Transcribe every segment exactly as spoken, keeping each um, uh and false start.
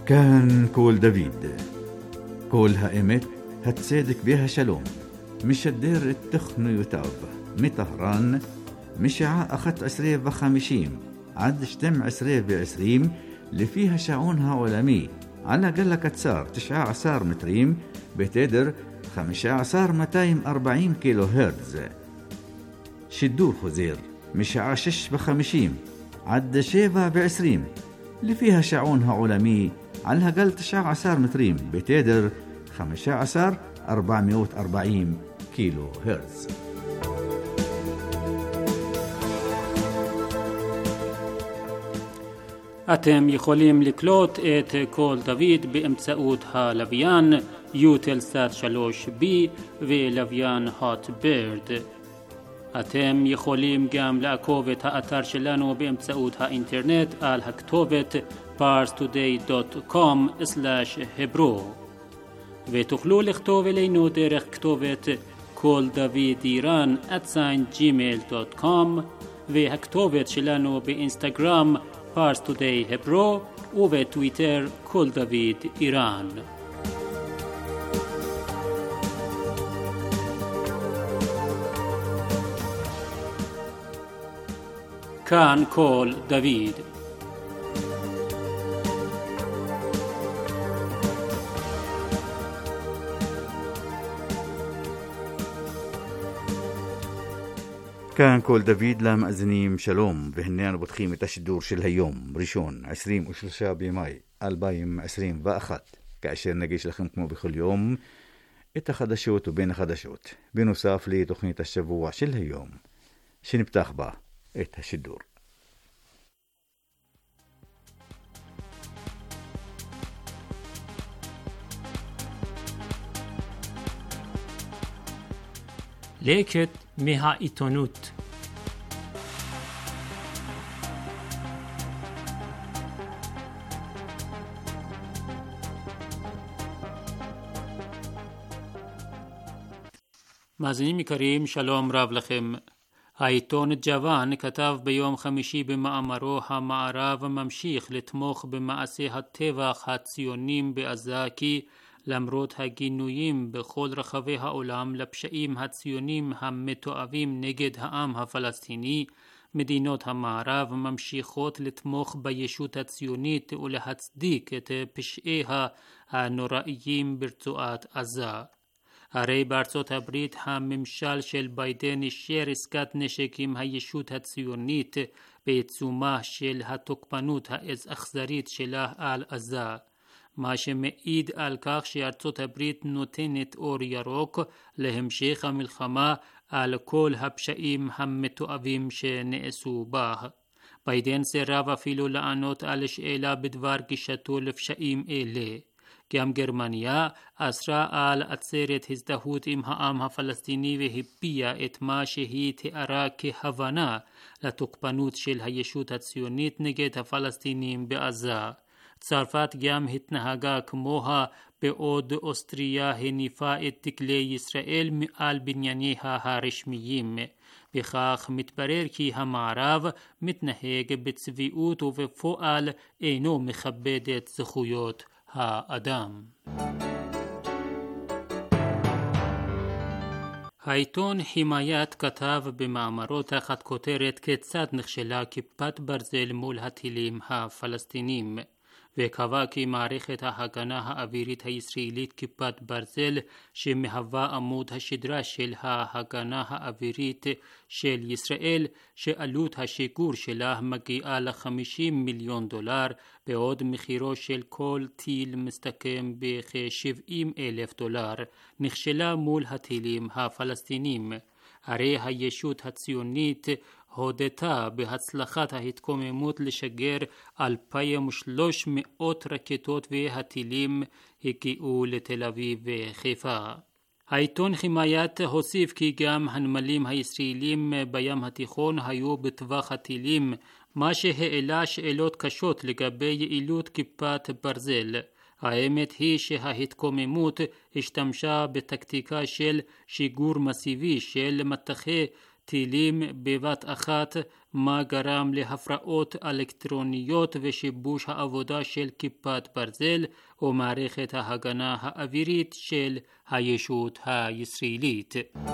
كان كول دافيد كول هائمت هتصدق بها شلوم مش الدير التخن يتاب مطهران مشاع أخت عسرية وخمشيم عد شتم عسرية بعسريم اللي فيها شعونها علمي على قلة كتسار تشعى عصار متريم بتدر خمشة عصار متايم أربعين كيلو هرتز. شدور خزير مشاع شش بخمشيم عد شيفا بعسريم اللي فيها شعونها علمي على قل تشعى عصار متريم بتدر خمشة عصار أربعمائة وأربعين كيلو هرتز. אתם יכולים לקלוט את קול דוד באמצעות הלוויין יוטלסאט שלוש בי ולוויין הוט בירד. אתם יכולים גם לעקוב את האתר שלנו באמצעות האינטרנט על הכתובת פארס טודיי דוט קום סלאש hebro ותוכלו לכתוב אלינו דרך כתובת קול דוד איראן at gmail דוט קום והכתובת שלנו באינסטגרם פארס טודיי hebro ובטוויטר קול דוד איראן. כאן קול דוד. كان كول دافيد لمأذنين شلوم بهنيان بتخيم التشدور شل هيوم ريشون عشرين وشلشا بماي البايم عشرين وأخت كأشير نجيش لخمكم بكل يوم اتخدشوت وبين خدشوت بنصاف لي تخنية الشبوع شل هيوم شن بتاخبا التشدور. לקט מהעיתונות. מאזינים יקרים, שלום רב לכם. העיתון ג'וואן כתב ביום חמישי במאמרו המערב ממשיך לתמוך במעשי הטבח הציונים בעזה כי למרות הגינויים בכל רחבי העולם לפשעים הציונים המתועבים נגד העם הפלסטיני, מדינות המערב ממשיכות לתמוך בישות הציונית ולהצדיק את פשעיה הנוראיים ברצועת עזה. הרי בארצות הברית הממשל של ביידן אישר עסקת נשק עם הישות הציונית בעיצומה של התוקפנות האכזרית שלה על עזה. מה שמעיד על כך שארצות הברית נותנת אור ירוק להמשך המלחמה על כל הפשעים המתועבים שנעשו בה. ביידן סירב אפילו לענות על שאלה בדבר גישתו לפשעים אלה. גם גרמניה אסרה על עצרת הזדהות עם העם הפלסטיני והביעה את מה שהיא תיארה כהבנה לתוקפנות של הישות הציונית נגד הפלסטינים בעזה. צרפת גם התנהגה כמוה בעוד אוסטריה הניפה את דגלי ישראל מעל בנייניה הרשמיים. בכך מתברר כי המערב מתנהג בצביעות ובפועל אינו מכבד את זכויות האדם. העיתון חימאיית כתב במאמרו תחת כותרת כיצד נכשלה כיפת ברזל מול הטילים הפלסטינים, וקבע כי מערכת ההגנה האווירית הישראלית כיפת ברזל שמהווה עמוד השדרה של ההגנה האווירית של ישראל שעלות השיגור שלה מגיעה ל-חמישים מיליון דולר בעוד מחירו של כל טיל מסתכם בכ-שבעים אלף דולר נכשלה מול הטילים הפלסטינים. הרי הישות הציונית הודתה בהצלחת ההתקוממות לשגר אלפיים ושלוש מאות רקטות והטילים הגיעו לתל אביב וחיפה. העיתון חימאיית הוסיף כי גם הנמלים הישראלים בים התיכון היו בטווח הטילים, מה שהעלה שאלות קשות לגבי יעילות כיפת ברזל. האמת היא שההתקוממות השתמשה בטקטיקה של שיגור מסיבי של מטחי טילים בבת אחת, מה גרם להפרעות אלקטרוניות ושיבוש העבודה של כיפת ברזל ומערכת ההגנה האווירית של הישות הישראלית.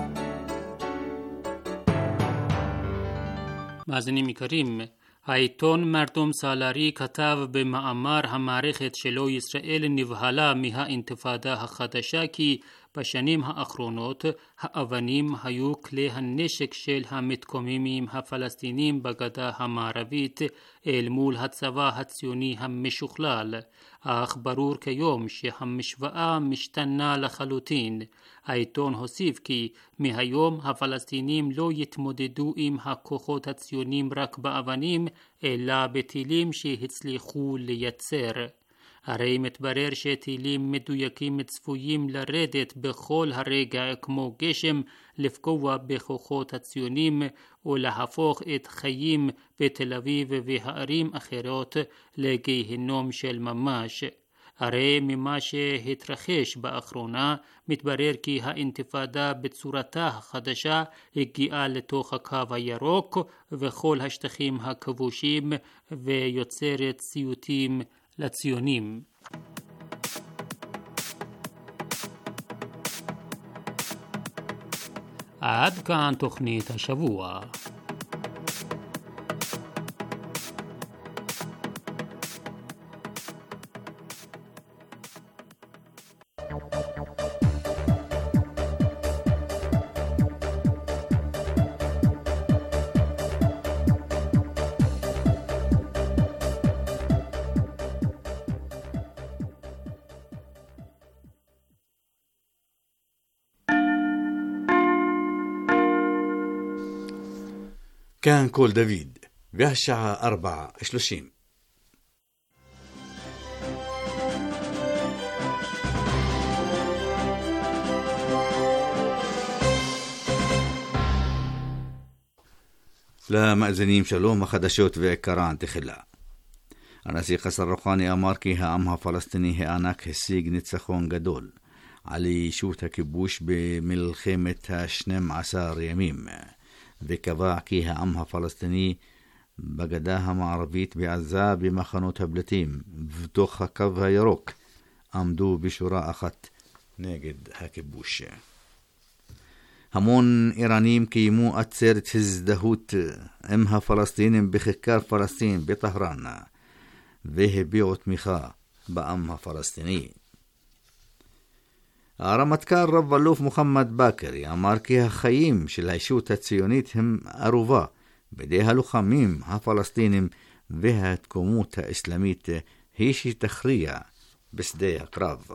מאזינים יקרים, העיתון מרדום סלרי כתב במאמר המערכת שלו ישראל נבהלה מהאינתיפאדה החדשה כי בשנים האחרונות האבנים היו כלי הנשק של המתקוממים הפלסטינים בגדה המערבית אל מול הצבא הציוני המשוכלל, אך ברור כיום שהמשוואה משתנה לחלוטין. העיתון הוסיף כי מהיום הפלסטינים לא יתמודדו עם הכוחות הציונים רק באבנים, אלא בטילים שהצליחו לייצר. הרי מתברר שטילים מדויקים צפויים לרדת בכל הרגע כמו גשם, לפגוע בכוחות הציונים ולהפוך את חיים בתל אביב והערים אחרות לגיהנום של ממש. הרי ממה שהתרחש באחרונה מתברר כי האינתיפאדה בצורתה החדשה הגיעה לתוך הקו הירוק וכל השטחים הכבושים ויוצרת סיוטים לציונים. עד כאן תוכנית השבוע. كان كول دافيد והשעה ארבע ושלושים. למאזינים שלום, החדשות ועיקרן תחילה. הנשיא חסן רוחאני אמר כי העם הפלסטיני הענק השיג ניצחון גדול על ישות הכיבוש במלחמת ה-שנים עשר ימים, וקבע כי העם הפלסטיני בגדה המערבית בעזה במחנות הפליטים ובתוך הקו הירוק עמדו בשורה אחת נגד הכיבוש. המון איראנים קיימו עצרת הזדהות עם הפלסטינים בכיכר פלסטין בטהרן והביעו תמיכה בעם הפלסטיני. הרמטכ"ל רב אלוף מוחמד באקרי אמר כי החיים של הישות הציונית הם ערובה בידי הלוחמים הפלסטינים וההתקוממות האסלאמית היא שתכריע בשדה הקרב.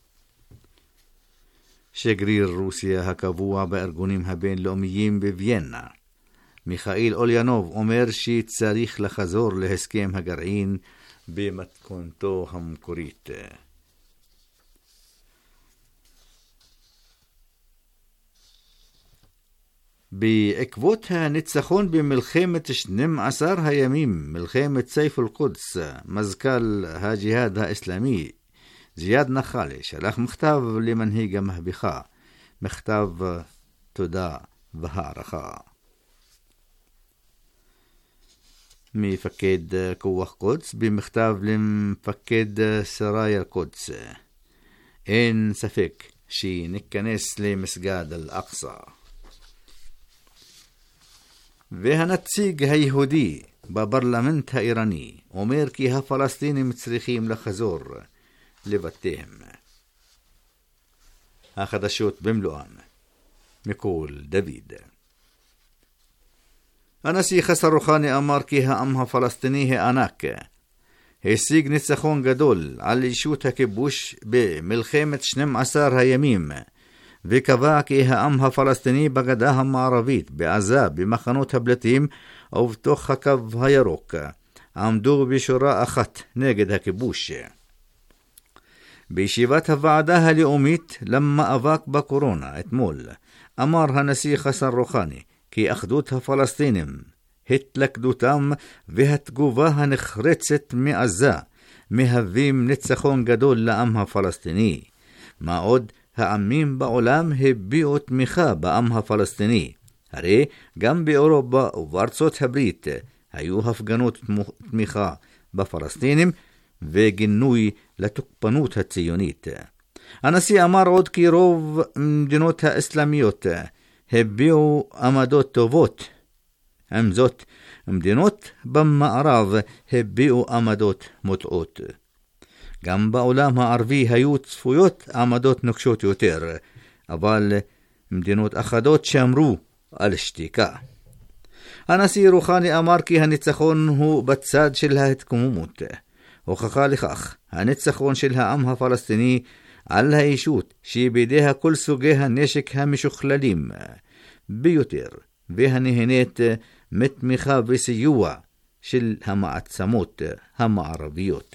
שגריר רוסיה הקבוע בארגונים הבינלאומיים בוויינה, מיכאיל אוליאנוב, אומר שצריך לחזור להסכם הגרעין במתכונתו המקורית. בעקבות הניצחון במלחמת שנים עשר הימים, מלחמת סייף אל-קודס, מזכ"ל הג'יהאד האסלאמי זיאד נחאלי שלח מכתב למנהיג המהפכה, מכתב תודה והערכה. מפקד כוח קודס במכתב למפקד סראי אל-קודס, אין ספק שניכנס למסגד אל-אקצא. והנציג היהודי בפרלמנט האיראני אומר כי הפלסטינים צריכים לחזור לבתיהם. החדשות במלואן מקול דוד. הנשיא חסן רוחאני אמר כי העם הפלסטיני הענק השיג ניצחון גדול על ישות הכיבוש במלחמת שנים עשר הימים, וקבע כי העם הפלסטיני בגדה המערבית, בעזה, במחנות הפליטים ובתוך הקו הירוק עמדו בשורה אחת נגד הכיבוש. בישיבת הוועדה הלאומית למאבק בקורונה אתמול אמר הנשיא חסן רוחאני כי אחדות הפלסטינים, התלכדותם והתגובה הנחרצת מעזה מהווים ניצחון גדול לעם הפלסטיני. מה עוד, העמים בעולם הביעו תמיכה בעם הפלסטיני, הרי גם באירופה ובארצות הברית היו הפגנות תמיכה בפלסטינים וגינוי לתוקפנות הציונית. הנשיא אמר עוד כי רוב מדינות האסלאמיות הביעו עמדות טובות. עם זאת, מדינות במערב הביעו עמדות מוטעות. גם בעולם הערבי היו צפויות עמדות נוקשות יותר, אבל מדינות אחדות שמרו על שתיקה. הנשיא רוחני אמר כי הניצחון הוא בצד של ההתקוממות. הוכחה לכך הניצחון של העם הפלסטיני על הישות שבידיה כל סוגי הנשק המשוכללים ביותר והנהנית מתמיכה וסיוע של המעצמות המערביות.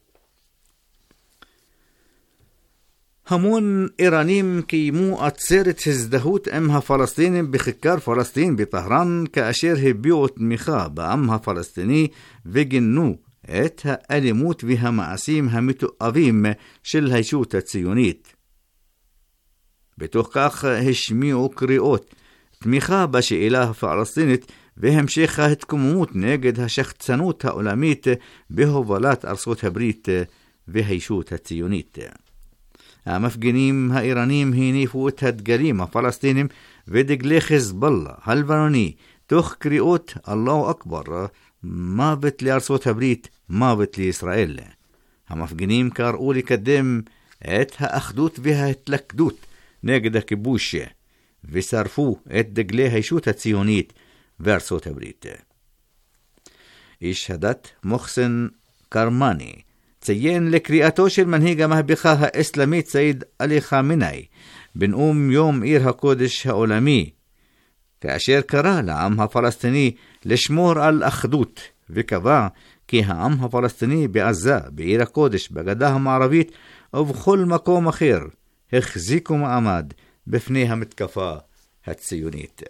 המון איראנים קיימו עצרת הזדהות עם הפלסטינים בכיכר פלסטין בטהרן, כאשר הביעו תמיכה בעם הפלסטיני וגינו את האלימות והמעשים המתועבים של הישות הציונית. בתוך כך השמיעו קריאות תמיכה בשאלה הפלסטינית והמשך ההתקוממות נגד השחצנות העולמית בהובלת ארצות הברית והישות הציונית. המפגינים האיראנים הניפו את הדגלים הפלסטינים ודגלי חיזבאללה הלבנוני תוך קריאות אללהו אכבר, מוות לארצות הברית, מוות לישראל. המפגינים קראו לקדם את האחדות וההתלכדות נגד הכיבוש ושרפו את דגלי הישות הציונית וארצות הברית. איש הדת מוחסן קרמני ציין לקריאתו של מנהיג המהפכה האסלאמית סעיד עלי חמינאי בנאום יום עיר הקודש העולמי, כאשר קרא לעם הפלסטיני לשמור על אחדות, וקבע כי העם הפלסטיני בעזה, בעיר הקודש, בגדה המערבית ובכל מקום אחר החזיקו מעמד בפני המתקפה הציונית.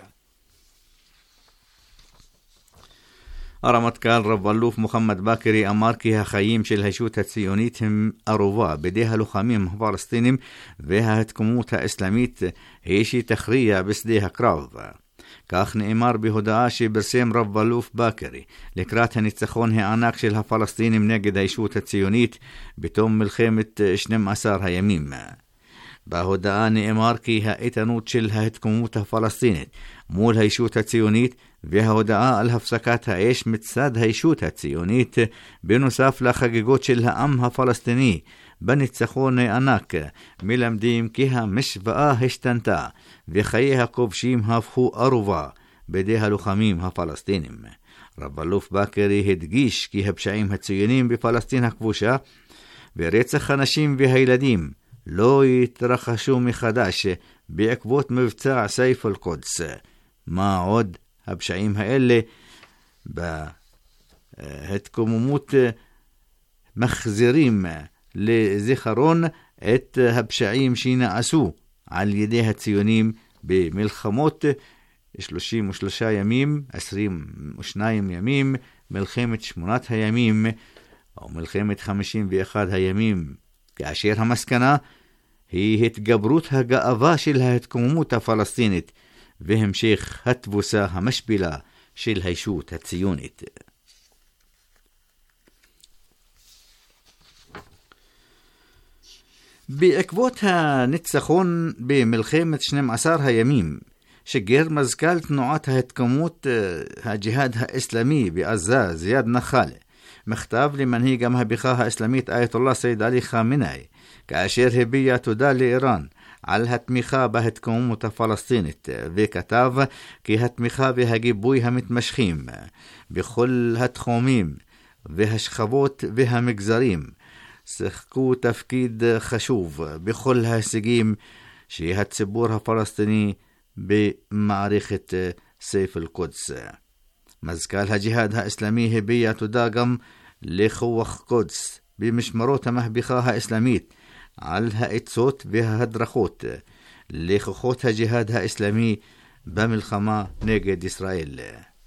הרמטכ"ל רב-אלוף מוחמד באקרי אמר כי החיים של הישות הציונית הם ערובה בידי הלוחמים הפלסטינים, וההתקוממות האסלאמית היא שתכריע בשדה הקרב. כך נאמר בהודעה שפרסם רב-אלוף באקרי לקראת הניצחון הענק של הפלסטינים נגד הישות הציונית בתום מלחמת שנים עשר הימים. בהודעה נאמר כי האיתנות של ההתקוממות הפלסטינית מול הישות הציונית וההודעה על הפסקת האש מצד הישות הציונית בנוסף לחגיגות של העם הפלסטיני בניצחון הענק מלמדים כי המשוואה השתנתה וחיי הכובשים הפכו ערובה בידי הלוחמים הפלסטינים. רב-אלוף באקרי הדגיש כי הפשעים הציוניים בפלסטין הכבושה ורצח הנשים והילדים לא יתרחשו מחדש בעקבות מבצע סייף אל-קודס. מה עוד הפשעים האלה בהתקוממות מחזירים לזיכרון את הפשעים שנעשו על ידי הציונים במלחמות שלושים ושלושה ימים, עשרים ושניים ימים, מלחמת שמונת הימים או מלחמת חמישים ואחד הימים, כאשר המסקנה היא התגברות הגאווה של ההתקוממות הפלסטינית והמשך התבוסה המשפילה של הישות הציונית. בעקבות הניצחון במלחמת שנים עשר הימים, שגר מזכ"ל תנועת ההתקוממות הג'יהאד האסלאמי בעזה זיאד נחאלה מכתב למנהיג המהפכה האסלאמית אייתולlah סעיד עלי חמינאי, כאשר הביע תודה לאיראן על התמיכה בהתקוממות הפלסטינית, וכתב כי התמיכה והגיבוי המתמשכים בכל התחומים והשכבות והמגזרים שיחקו תפקיד חשוב בכל ההישגים שהציבור הפלסטיני במערכת סייף אל-קודס. מזכ"ל הג'יהאד האסלאמי הביע תודה גם לכוח קודס במשמרות המהפכה האסלאמית על העצות וההדרכות לכוחות הג'יהאד האסלאמי במלחמה נגד ישראל.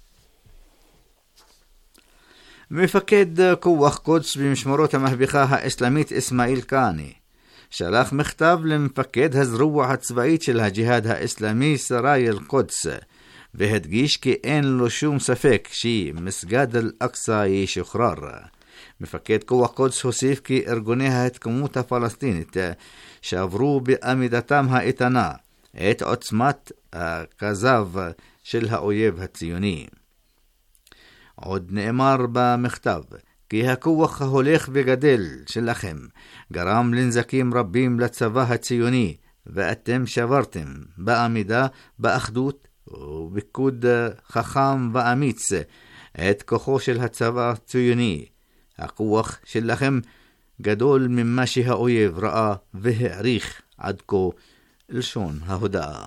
מפקד כוח קודס במשמרות המהפכה האסלאמית אסמאעיל קאני שלח מכתב למפקד הזרוע הצבאית של הג'יהאד האסלאמי סראי אל-קודס, והדגיש כי אין לו שום ספק שמסגד אל-אקצא ישוחרר. מפקד כוח קודס הוסיף כי ארגוני ההתקוממות הפלסטינית שעברו בעמידתם האיתנה את עוצמת הכזב של האויב הציוני. עוד נאמר במכתב כי הכוח ההולך וגדל שלכם גרם לנזקים רבים לצבא הציוני, ואתם שברתם בעמידה, באחדות ובפיקוד חכם ואמיץ את כוחו של הצבא הציוני. הכוח שלכם גדול ממה שהאויב ראה והעריך עד כה, לשון ההודעה.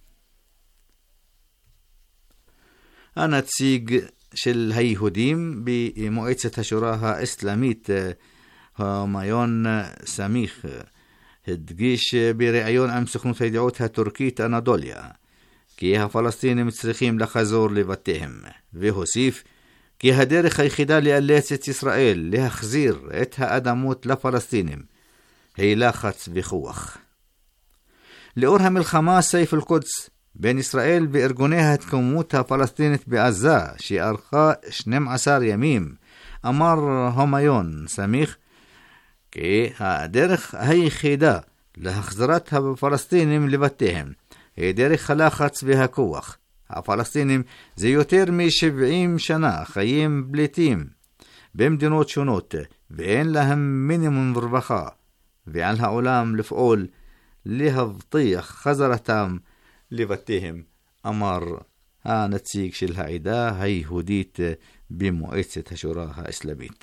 הנציג של היהודים במועצת השורה האסלאמית הומיון סמיך הדגיש בריאיון עם סוכנות הידיעות הטורקית אנדוליה כי הפלסטינים צריכים לחזור לבתיהם, והוסיף כי הדרך היחידה לאלץ את ישראל להחזיר את האדמות לפלסטינים היא לחץ וכוח. לאור המלחמה סייף אל-קודס בין ישראל וארגוני ההתקוממות הפלסטינית בעזה שארכה שנים עשר ימים, אמר הומיון סמיך כי הדרך היחידה להחזרת הפלסטינים לבתיהם היא דרך הלחץ והכוח. הפלסטינים זה יותר מ-שבעים שנה חיים פליטים במדינות שונות ואין להם מינימום רווחה, ועל העולם לפעול להבטיח חזרתם לבתיהם, אמר הנציג של העדה היהודית במועצת השורה האסלאמית.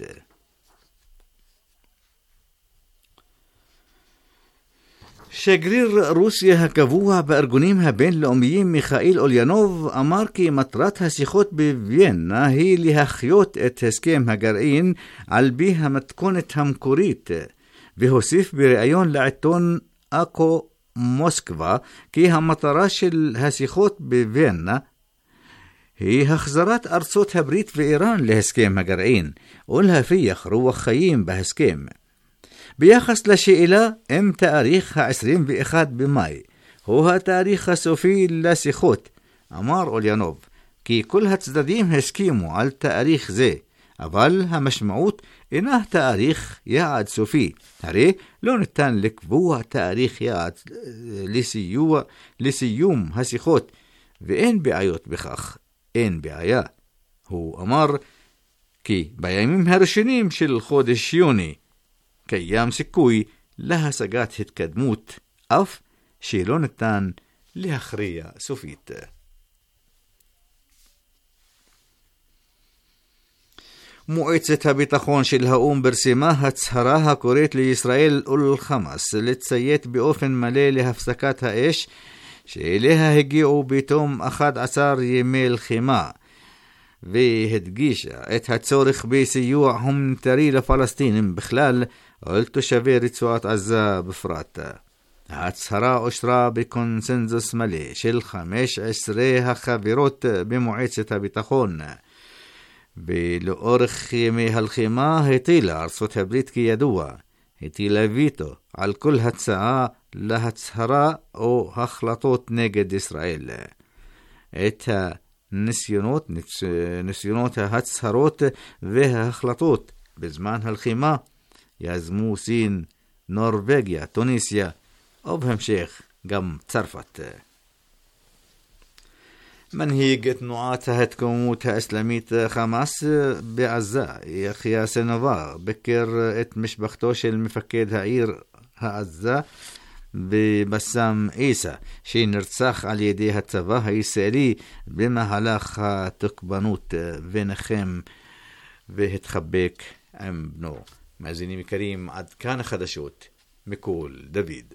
שגריר רוסיה הקבוע בארגונים הבינלאומיים מיכאיל אוליאנוב אמר כי מטרת השיחות בוויינה היא להחיות את הסכם הגרעין על פי המתכונת המקורית, והוסיף בריאיון לעיתון אקו מוסקבה כי המטרה של השיחות בוויינה היא החזרת ארצות הברית ואיראן להסכם הגרעין ולהפיח רוח חיים בהסכם. ביחס לשאלה אם תאריך ה-עשרים ואחד במאי הוא התאריך הסופי לשיחות, אמר אוליאנוב כי כל הצדדים הסכימו על תאריך זה, אבל המשמעות אינה תאריך יעד סופי. הרי לא ניתן לקבוע תאריך יעד לסיוע, לסיום השיחות, ואין בעיות בכך, אין בעיה. הוא אמר כי בימים הראשונים של חודש יוני קיים סיכוי להשגת התקדמות, אף שלא ניתן להכריע סופית. מועצת הביטחון של האום פרסמה הצהרה הקוראת לישראל ולחמאס לציית באופן מלא להפסקת האש שאליה הגיעו בתום אחד עשר ימי לחימה, והדגישה את הצורך בסיוע הומניטרי לפלסטינים בכלל ולתושבי רצועת עזה בפרט. ההצהרה אושרה בקונסנזוס מלא של חמש עשרה החברות במועצת הביטחון, ולאורך ימי הלחימה הטילה ארצות הברית כידוע, הטילה ויטו על כל הצעה להצהרה או החלטות נגד ישראל. את הניסיונות, ניסיונות ההצהרות וההחלטות בזמן הלחימה יזמו סין, נורווגיה, טוניסיה ובהמשך גם צרפת. מנהיג תנועת ההתקוממות האסלאמית חמאס בעזה, יחיא סנוואר, ביקר את משפחתו של מפקד העיר העזה בבסם עיסא, שנרצח על ידי הצבא הישראלי במהלך התוקפנות, ונחם והתחבק עם בנו. מאזינים יקרים, עד כאן החדשות מקול דוד.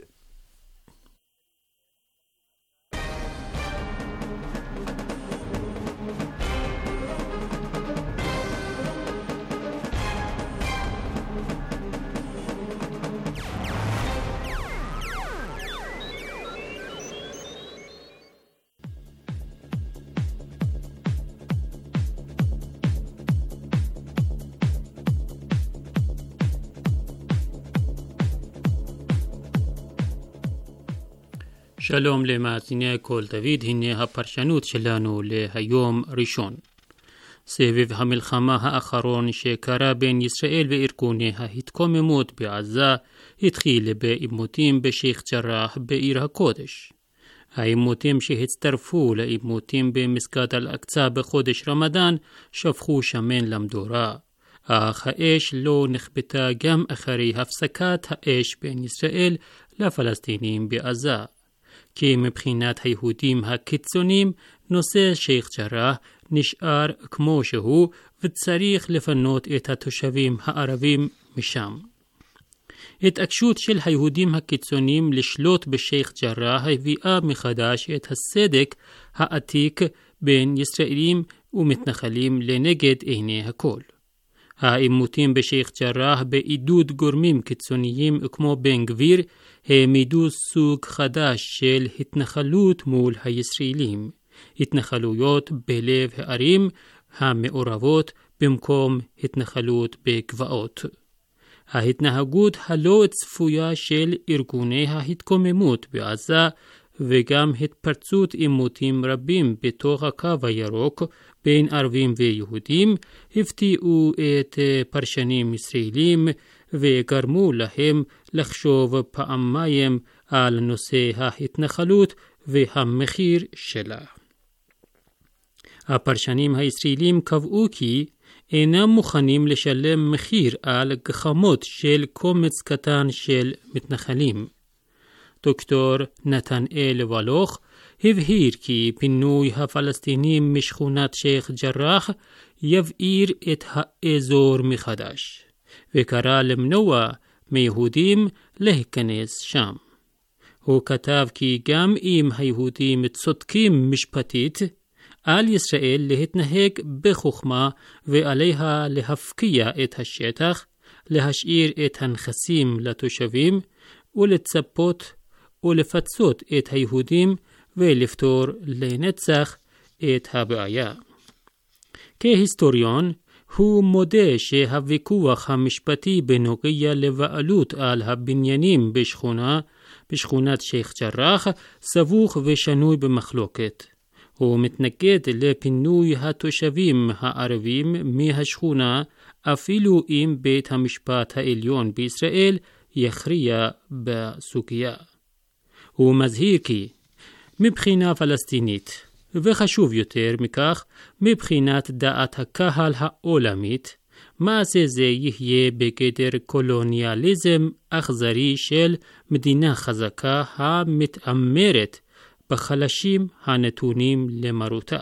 שלום למאזיני כל דוד, הנה הפרשנות שלנו להיום ראשון. סבב המלחמה האחרון שקרה בין ישראל וארגוני ההתקוממות בעזה התחיל בעימותים בשייח' ג'ראח בעיר הקודש. העימותים שהצטרפו לעימותים במסגד אל-אקצא בחודש רמדאן שפכו שמן למדורה, אך האש לא נכפתה גם אחרי הפסקת האש בין ישראל לפלסטינים בעזה. כי מבחינת היהודים הקיצונים נושא שייח' ג'ראח נשאר כמו שהוא וצריך לפנות את התושבים הערבים משם. התעקשות של היהודים הקיצונים לשלוט בשייח' ג'ראח הביאה מחדש את הסדק העתיק בין ישראלים ומתנחלים לנגד עיני הכל. העימותים בשייח' ג'ראח בעידוד גורמים קיצוניים כמו בן גביר העמידו סוג חדש של התנחלות מול הישראלים, התנחלויות בלב הערים המעורבות במקום התנחלות בגבעות. ההתנהגות הלא צפויה של ארגוני ההתקוממות בעזה וגם התפרצות עימותים רבים בתוך הקו הירוק בין ערבים ויהודים הפתיעו את פרשנים ישראלים וגרמו להם לחשוב פעמיים על נושא ההתנחלות והמחיר שלה. הפרשנים הישראלים קבעו כי אינם מוכנים לשלם מחיר על גחמות של קומץ קטן של מתנחלים. דוקטור נתנאל ולוך הבהיר כי פינוי הפלסטינים משכונת שייח' ג'ראח יבעיר את האזור מחדש, וקרא למנוע מיהודים להיכנס שם. הוא כתב כי גם אם היהודים צודקים משפטית, על ישראל להתנהג בחוכמה ועליה להפקיע את השטח, להשאיר את הנכסים לתושבים ולצפות ולפצות את היהודים ולפתור לנצח את הבעיה. כהיסטוריון הוא מודה שהוויכוח המשפטי בנוגע לבעלות על הבניינים בשכונה, בשכונת שייח' ג'ראח סבוך ושנוי במחלוקת. הוא מתנגד לפינוי התושבים הערבים מהשכונה אפילו אם בית המשפט העליון בישראל יכריע בסוגיה. הוא מזהיר כי מבחינה פלסטינית, וחשוב יותר מכך, מבחינת דעת הקהל העולמית, מעשה זה יהיה בגדר קולוניאליזם אכזרי של מדינה חזקה המתעמרת בחלשים הנתונים למרותה.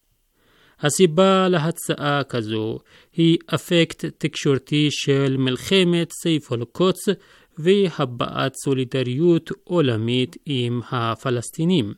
הסיבה להצעה כזו היא אפקט תקשורתי של מלחמת סייף אל-קודס והבעת סולידריות עולמית עם הפלסטינים.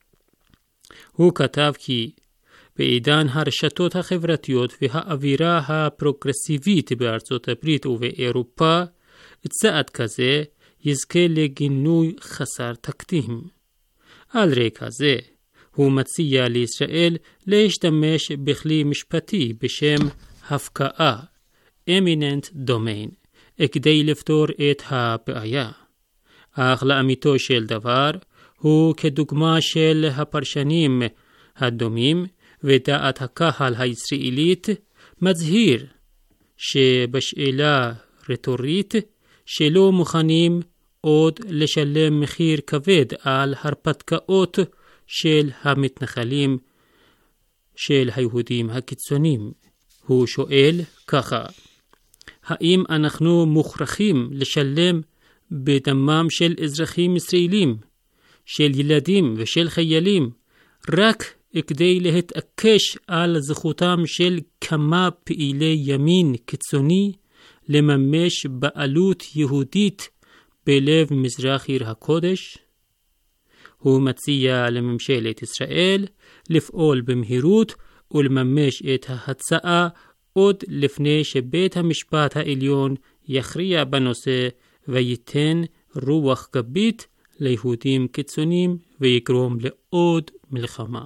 הוא כתב כי בעידן הרשתות החברתיות והאווירה הפרוגרסיבית בארצות הברית ובאירופה, צעד כזה יזכה לגינוי חסר תקדים. על רקע זה, הוא מציע לישראל להשתמש בכלי משפטי בשם הפקעה, eminent domain, כדי לפתור את הבעיה. אך לאמיתו של דבר, הוא כדוגמה של הפרשנים הדומים ודעת הקהל הישראלית מצהיר שבשאלה רטורית שלא מוכנים עוד לשלם מחיר כבד על הרפתקאות של המתנחלים של היהודים הקיצונים. הוא שואל ככה: האם אנחנו מוכרחים לשלם בדמם של אזרחים ישראלים, של ילדים ושל חיילים, רק כדי להתעקש על זכותם של כמה פעילי ימין קיצוני לממש בעלות יהודית בלב מזרח עיר הקודש? הוא מציע לממשלת ישראל לפעול במהירות ולממש את ההצעה עוד לפני שבית המשפט העליון יכריע בנושא וייתן רוח גבית ליהודים קיצוניים ויגרום לעוד מלחמה.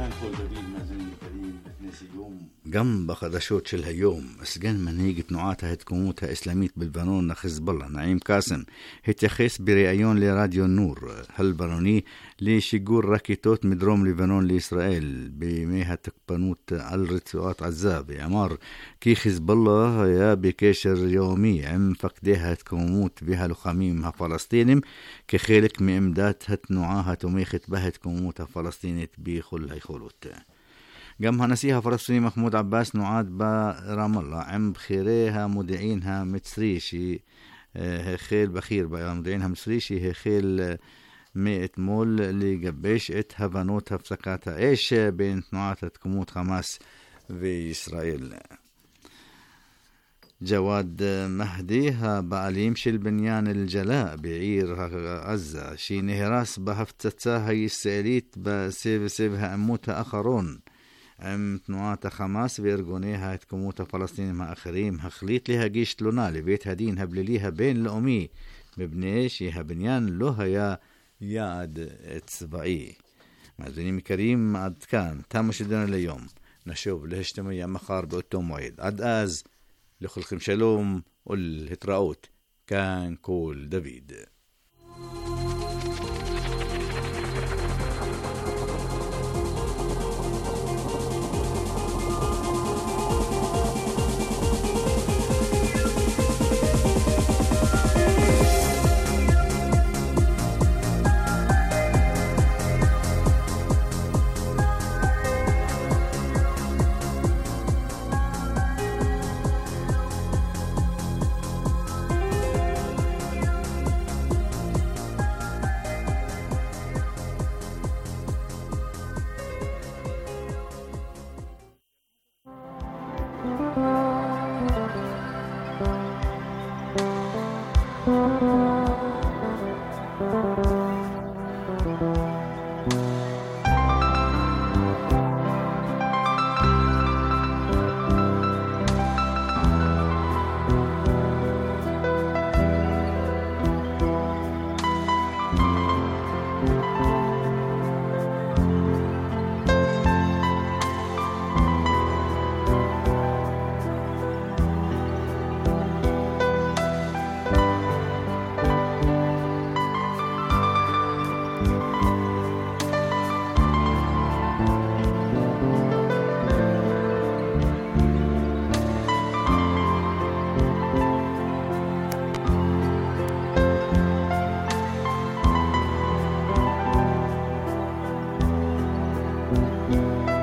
كان كل دبيب مازن الكريم بتنسي يوم جنب خدشوت של היום, סגן מנהיג תנועת ההתקוממות האסלאמית בלבנון, חיזבאללה, נעים קאסם, התייחס בריאיון לרדיו נור הלבנוני לשיגור רקטות מדרום לבנון לישראל בימי התקפנות על רצועת עזה, ואמר כי חיזבאללה היה בקשר יומי עם מפקדי ההתקוממות והלוחמים הפלסטינים כחלק מעמדת התנועה התומכת בהתקוממות הפלסטינית בכל היכולות. גם הנשיא הפלסטיני מחמוד עבאס נועד ברמאללה עם בכירי המודיעין המצרי שהחל בכיר במודיעין המצרי שהחל מאתמול לגבש את הבנות הפסקת האש בין תנועת התקוממות חמאס וישראל. ג'וואד מהדי, הבעלים של בניין אל-ג'לאא בעיר עזה שנהרס בהפצצה הישראלית בסבב העימות האחרון עם תנועת החמאס וארגוני ההתקוממות הפלסטינים האחרים, החליט להגיש תלונה לבית הדין הפלילי הבינלאומי מפני שהבניין לא היה יעד צבאי. מאזינים יקרים, עד כאן תם שידורנו ליום. נשוב להשתמע מחר באותו מועד. עד אז לכולכם שלום ולהתראות. כאן כל דוד. Thank you.